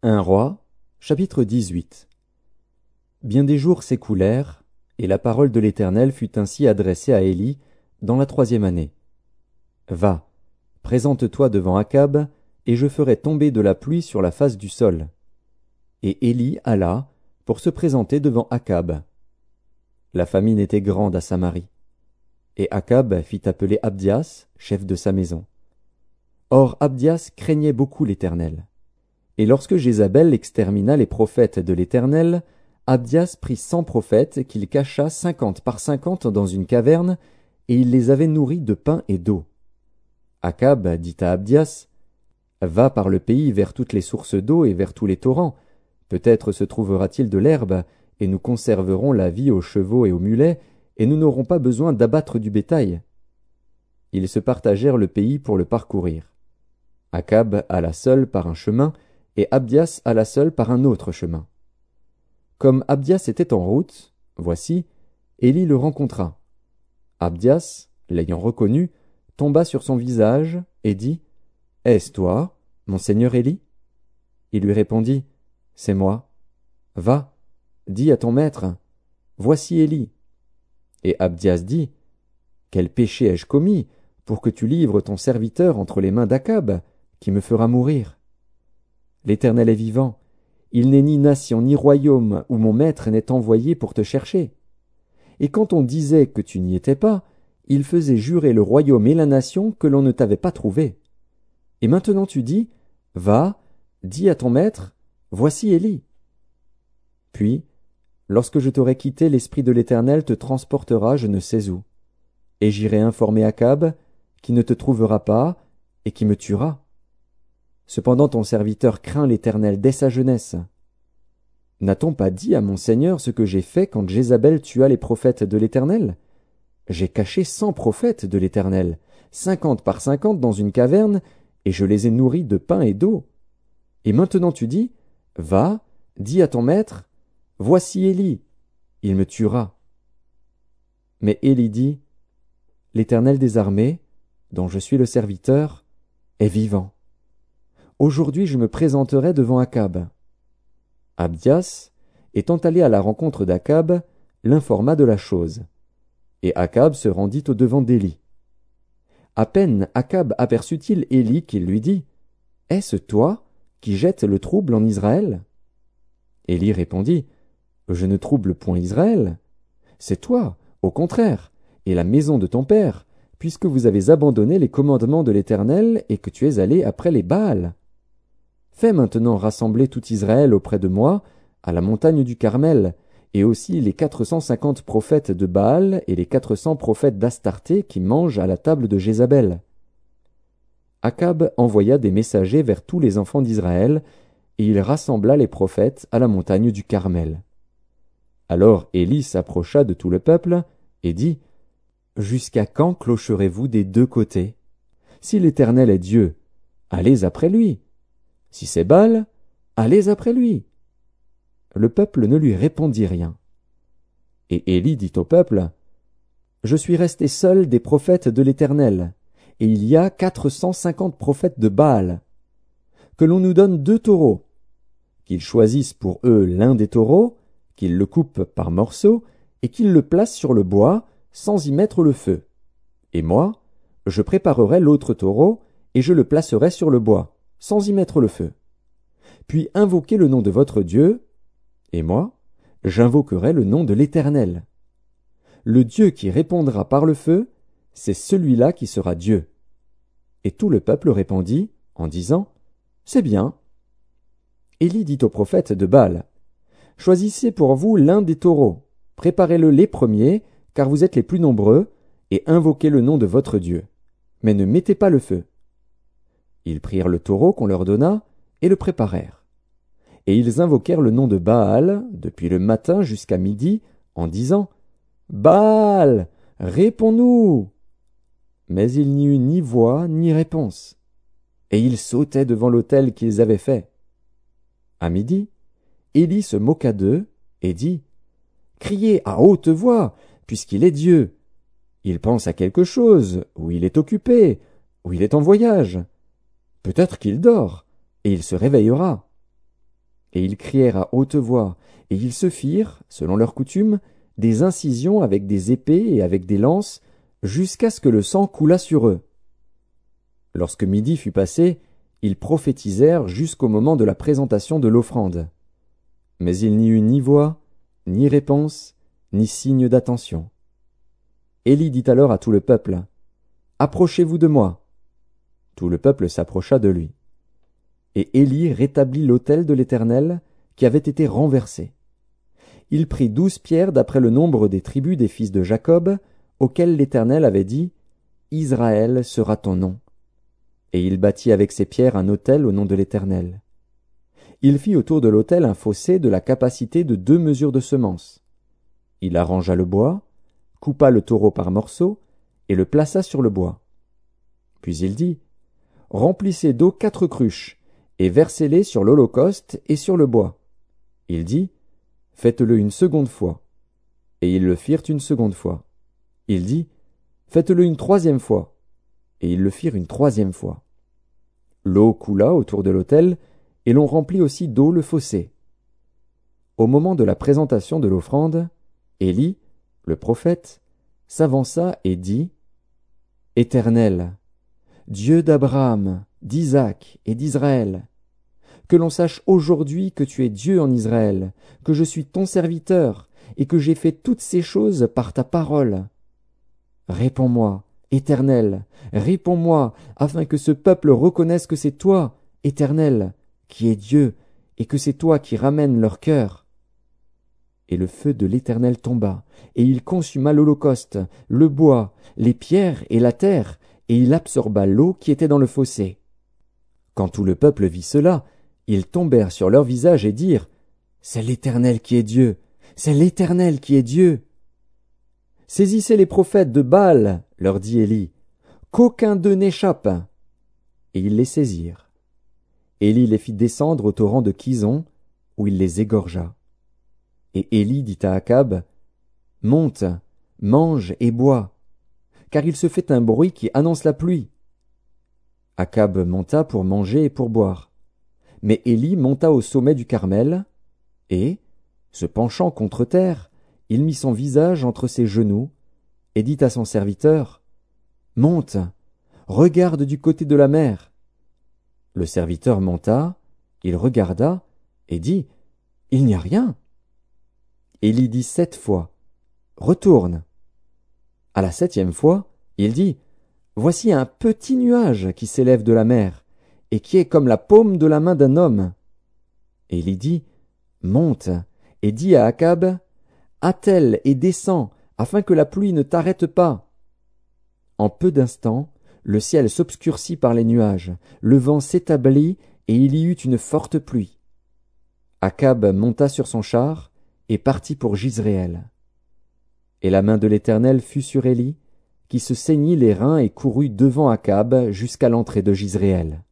1 Roi, chapitre 18. Bien des jours s'écoulèrent, et la parole de l'Éternel fut ainsi adressée à Élie dans la 3e année. Va, présente-toi devant Akab, et je ferai tomber de la pluie sur la face du sol. Et Élie alla pour se présenter devant Akab. La famine était grande à Samarie. Et Akab fit appeler Abdias, chef de sa maison. Or Abdias craignait beaucoup l'Éternel. Et lorsque Jézabel extermina les prophètes de l'Éternel, Abdias prit 100 prophètes qu'il cacha 50 par 50 dans une caverne, et il les avait nourris de pain et d'eau. Akab dit à Abdias, « Va par le pays vers toutes les sources d'eau et vers tous les torrents. Peut-être se trouvera-t-il de l'herbe, et nous conserverons la vie aux chevaux et aux mulets, et nous n'aurons pas besoin d'abattre du bétail. » Ils se partagèrent le pays pour le parcourir. Akab alla seul par un chemin, et Abdias alla seul par un autre chemin. Comme Abdias était en route, voici, Élie le rencontra. Abdias, l'ayant reconnu, tomba sur son visage et dit, « Est-ce toi, mon seigneur Élie ?» Il lui répondit, « C'est moi. Va, dis à ton maître, voici Élie. » Et Abdias dit, « Quel péché ai-je commis pour que tu livres ton serviteur entre les mains d'Akab, qui me fera mourir? L'Éternel est vivant, il n'est ni nation ni royaume où mon maître n'est envoyé pour te chercher. Et quand on disait que tu n'y étais pas, il faisait jurer le royaume et la nation que l'on ne t'avait pas trouvé. Et maintenant tu dis, va, dis à ton maître, voici Élie. Puis, lorsque je t'aurai quitté, l'Esprit de l'Éternel te transportera je ne sais où. Et j'irai informer Akab, qui ne te trouvera pas, et qui me tuera. Cependant ton serviteur craint l'Éternel dès sa jeunesse. N'a-t-on pas dit à mon Seigneur ce que j'ai fait quand Jézabel tua les prophètes de l'Éternel? J'ai caché 100 prophètes de l'Éternel, 50 par 50 dans une caverne, et je les ai nourris de pain et d'eau. Et maintenant tu dis, va, dis à ton maître, voici Élie, il me tuera. Mais Élie dit, l'Éternel des armées, dont je suis le serviteur, est vivant. Aujourd'hui je me présenterai devant Akab. Abdias, étant allé à la rencontre d'Akab, l'informa de la chose. Et Akab se rendit au-devant d'Élie. À peine Akab aperçut-il Élie qu'il lui dit, « Est-ce toi qui jettes le trouble en Israël ?» Élie répondit, « Je ne trouble point Israël. C'est toi, au contraire, et la maison de ton père, puisque vous avez abandonné les commandements de l'Éternel et que tu es allé après les Baals. Fais maintenant rassembler tout Israël auprès de moi, à la montagne du Carmel, et aussi les 450 prophètes de Baal et les 400 prophètes d'Astarté qui mangent à la table de Jézabel. » Akab envoya des messagers vers tous les enfants d'Israël, et il rassembla les prophètes à la montagne du Carmel. Alors Élie s'approcha de tout le peuple, et dit, « Jusqu'à quand clocherez-vous des deux côtés? Si l'Éternel est Dieu, allez après lui. Si c'est Baal, allez après lui. » Le peuple ne lui répondit rien. Et Élie dit au peuple, « Je suis resté seul des prophètes de l'Éternel, et il y a 450 prophètes de Baal. Que l'on nous donne 2 taureaux, qu'ils choisissent pour eux l'un des taureaux, qu'ils le coupent par morceaux, et qu'ils le placent sur le bois, sans y mettre le feu. Et moi, je préparerai l'autre taureau, et je le placerai sur le bois, sans y mettre le feu. Puis invoquez le nom de votre Dieu, et moi, j'invoquerai le nom de l'Éternel. Le Dieu qui répondra par le feu, c'est celui-là qui sera Dieu. » Et tout le peuple répondit, en disant, « C'est bien. » Élie dit aux prophètes de Baal, « Choisissez pour vous l'un des taureaux, préparez-le les premiers, car vous êtes les plus nombreux, et invoquez le nom de votre Dieu. Mais ne mettez pas le feu. » Ils prirent le taureau qu'on leur donna, et le préparèrent. Et ils invoquèrent le nom de Baal, depuis le matin jusqu'à midi, en disant, « Baal, réponds-nous !» Mais il n'y eut ni voix ni réponse. Et ils sautaient devant l'autel qu'ils avaient fait. À midi, Élie se moqua d'eux et dit, « Criez à haute voix, puisqu'il est Dieu. Il pense à quelque chose, ou il est occupé, ou il est en voyage. Peut-être qu'il dort, et il se réveillera. » Et ils crièrent à haute voix, et ils se firent, selon leur coutume, des incisions avec des épées et avec des lances, jusqu'à ce que le sang coulât sur eux. Lorsque midi fut passé, ils prophétisèrent jusqu'au moment de la présentation de l'offrande. Mais il n'y eut ni voix, ni réponse, ni signe d'attention. Élie dit alors à tout le peuple, « Approchez-vous de moi. » Tout le peuple s'approcha de lui. Et Élie rétablit l'autel de l'Éternel, qui avait été renversé. Il prit 12 pierres d'après le nombre des tribus des fils de Jacob, auxquelles l'Éternel avait dit, « Israël sera ton nom. » Et il bâtit avec ces pierres un autel au nom de l'Éternel. Il fit autour de l'autel un fossé de la capacité de 2 mesures de semence. Il arrangea le bois, coupa le taureau par morceaux, et le plaça sur le bois. Puis il dit, « Remplissez d'eau 4 cruches, et versez-les sur l'holocauste et sur le bois. » Il dit, « Faites-le une seconde fois. » Et ils le firent une seconde fois. Il dit, « Faites-le une 3e fois. » Et ils le firent une 3e fois. L'eau coula autour de l'autel, et l'on remplit aussi d'eau le fossé. Au moment de la présentation de l'offrande, Élie, le prophète, s'avança et dit, « Éternel, Dieu d'Abraham, d'Isaac et d'Israël, que l'on sache aujourd'hui que tu es Dieu en Israël, que je suis ton serviteur, et que j'ai fait toutes ces choses par ta parole. Réponds-moi, Éternel, réponds-moi, afin que ce peuple reconnaisse que c'est toi, Éternel, qui es Dieu, et que c'est toi qui ramènes leur cœur. » Et le feu de l'Éternel tomba, et il consuma l'holocauste, le bois, les pierres et la terre, et il absorba l'eau qui était dans le fossé. Quand tout le peuple vit cela, ils tombèrent sur leur visage et dirent, « C'est l'Éternel qui est Dieu, c'est l'Éternel qui est Dieu. » « Saisissez les prophètes de Baal, leur dit Élie, qu'aucun d'eux n'échappe. » Et ils les saisirent. Élie les fit descendre au torrent de Kison, où il les égorgea. Et Élie dit à Akab, « Monte, mange et bois, car il se fait un bruit qui annonce la pluie. » Akab monta pour manger et pour boire. Mais Élie monta au sommet du Carmel, et, se penchant contre terre, il mit son visage entre ses genoux, et dit à son serviteur, « Monte, regarde du côté de la mer. » Le serviteur monta, il regarda, et dit, « Il n'y a rien. » Élie dit 7 fois, « Retourne. » À la 7e fois, il dit, « Voici un petit nuage qui s'élève de la mer, et qui est comme la paume de la main d'un homme. » Élie dit, « Monte, et dis à Akab, « Attelle et descends, afin que la pluie ne t'arrête pas. » En peu d'instants, le ciel s'obscurcit par les nuages, le vent s'établit, et il y eut une forte pluie. Akab monta sur son char, et partit pour Jizréel. Et la main de l'Éternel fut sur Élie, qui se ceignit les reins et courut devant Akab jusqu'à l'entrée de Jizréel.